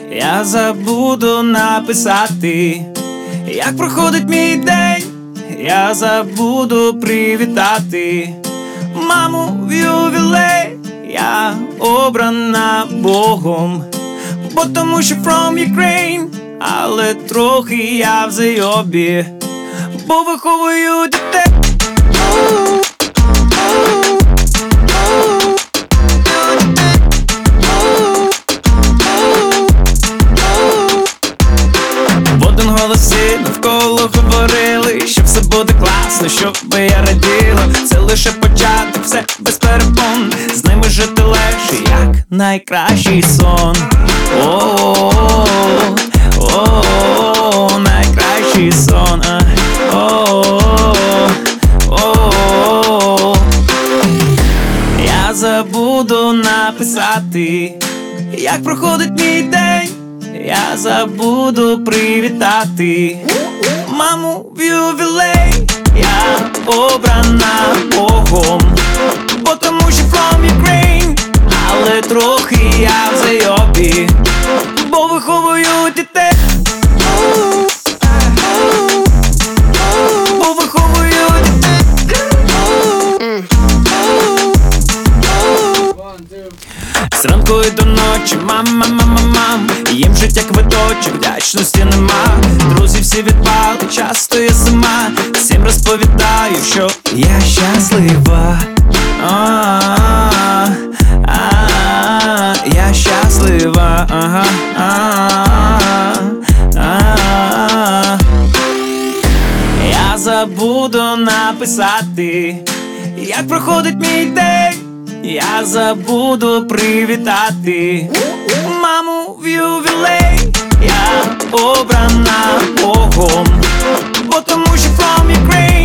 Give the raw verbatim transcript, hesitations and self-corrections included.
я забуду написати, як проходить мій день, я забуду привітати маму в ювілей, я обрана Богом, бо тому що from Ukraine, але трохи я в зайобі, бо виховую дітей. В один голосі навколо говорили, що все буде класно, щоби я раділа. Це лише початок, все без перепон, з ними жити легше, як найкращий сон. О-о-о, о-о-о, найкращий сон. О-о-о, о-о-о. Я забуду написати, як проходить мій день, я забуду привітати маму в ювілей, я обрана Богом, бо тому що from Ukraine, але трохи я в зайобі, бо виховую дітей. Бо виховую дітей. Зранку і до ночі, мама, мама, мам, їм життя квиточок, вдячності нема. Друзі всі відпали, часто я сама, всім розповідаю, що я щаслива. А-а-а, а-а-а, я щаслива. Ага, а-а-а, а-а-а. Я забуду написати, як проходить мій день, я забуду привітати маму в ювілей, я обрана Богом, бо тому що from Ukraine.